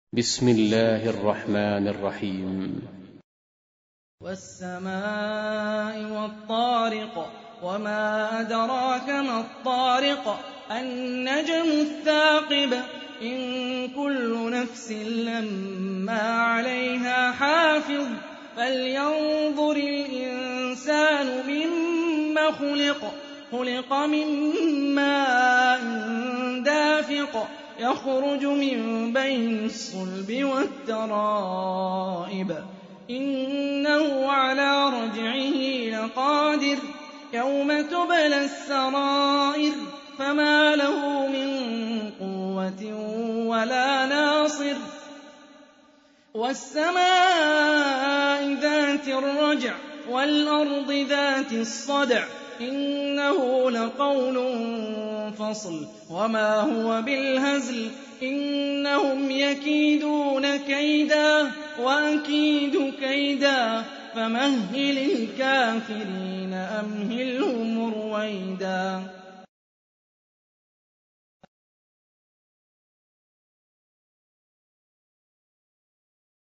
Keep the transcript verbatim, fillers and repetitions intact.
بسم الله الرحمن الرحيم. والسماء والطارق وما أدراك ما الطارق النجم الثاقب إن كل نفس لما عليها حافظ فلينظر الإنسان مما خلق خلق من ماء دافق يخرج من بين الصلب والترائب إنه على رجعه لقادر يوم تبلى السرائر فما له من قوة ولا ناصر والسماء ذات الرجع والأرض ذات الصدع إنه لقول فصل وما هو بالهزل إنهم يكيدون كيدا وأكيد كيدا فمهل الكافرين أمهلهم رويدا.